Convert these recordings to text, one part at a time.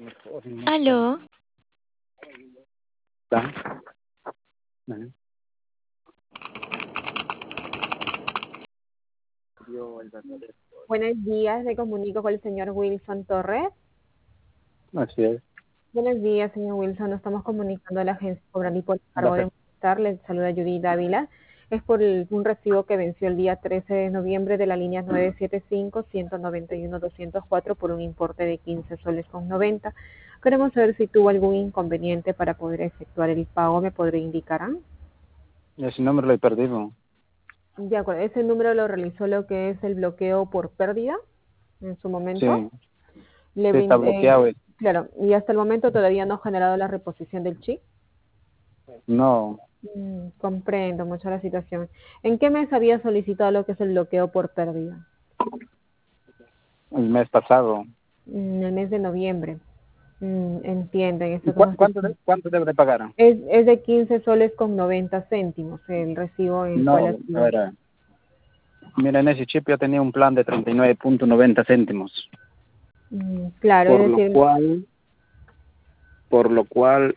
Aló, ¿Está? Ajá. Buenos días, me comunico con el señor Wilson Torres. Así es. Buenos días, señor Wilson. Nos estamos comunicando a la agencia cobrando y por cargo de Gracias. molestar. Les saluda Judy Dávila. Es por un recibo que venció el día 13 de noviembre de la línea 975-191-204 por un importe de 15 soles con 90. Queremos saber si tuvo algún inconveniente para poder efectuar el pago. ¿Me podría indicar? Ese número lo he perdido. De acuerdo, ese número lo realizó lo que es el bloqueo por pérdida en su Sí, momento. Le sí está bloqueado. claro, y hasta el momento todavía no ha generado la reposición del chip. No, Comprendo mucho la situación. ¿En qué mes había solicitado lo que es el bloqueo por pérdida? el mes pasado. En el mes de noviembre. Entiendo, en ¿Y este caso cuánto debe de pagar? es de 15 soles con 90 céntimos el recibo en cual No, ha a sido. ver, mira, en ese chip yo tenía un plan de 39.90 céntimos, Claro, por es lo decir, cual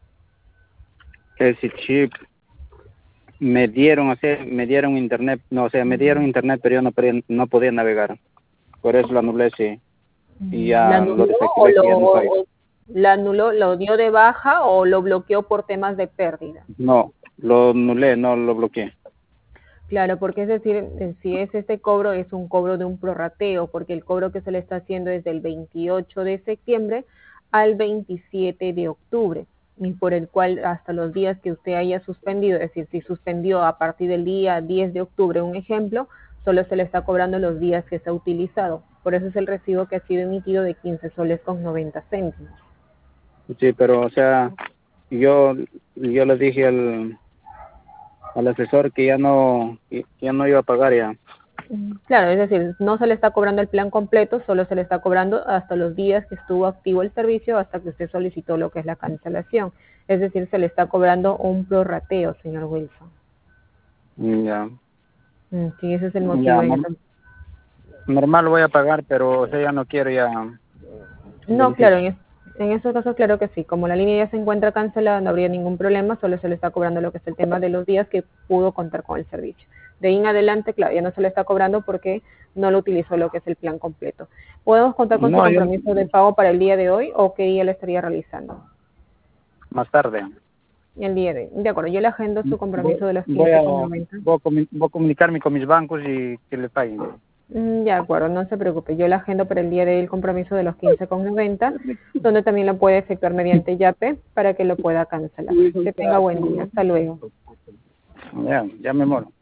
ese chip me dieron, me dieron internet, no, o sea, me dieron internet, pero yo no podía navegar. Por eso lo anulé, sí. Y ¿la ya lo anuló o desactivé, que ya no soy. la anuló, lo dio de baja o lo bloqueó por temas de pérdida? No, lo anulé, no lo bloqueé. Claro, porque es decir, si es este cobro, es un cobro de un prorrateo, porque el cobro que se le está haciendo es del 28 de septiembre al 27 de octubre, y por el cual hasta los días que usted haya suspendido, es decir, si suspendió a partir del día 10 de octubre, un ejemplo, solo se le está cobrando los días que se ha utilizado. Por eso es el recibo que ha sido emitido de 15 soles con 90 céntimos. Sí, pero, o sea, yo le dije al asesor que ya no iba a pagar ya. Claro, es decir, no se le está cobrando el plan completo, solo se le está cobrando hasta los días que estuvo activo el servicio, hasta que usted solicitó lo que es la cancelación. Es decir, se le está cobrando un prorrateo, señor Wilson. Ya, Sí, ese es el ya, motivo. normal voy a pagar, pero, o sea, ya no quiero ya No, claro, beneficio. en estos casos, claro que sí. Como la línea ya se encuentra cancelada, no habría ningún problema, solo se le está cobrando lo que es el tema de los días que pudo contar con el servicio. De ahí en adelante, claro, ya no se le está cobrando porque no lo utilizó lo que es el plan completo. ¿Podemos contar con su No, yo compromiso de pago para el día de hoy o qué día lo estaría realizando? más tarde. El día de hoy. De acuerdo, yo le agendo su compromiso Voy, de los voy a, 15,90. voy a comunicarme con mis bancos y que le paguen. De acuerdo, no se preocupe. Yo le agendo para el día de hoy el compromiso de los 15,90, donde también lo puede efectuar mediante YAPE para que lo pueda cancelar. Que tenga buen día. Hasta luego. Ya me moro.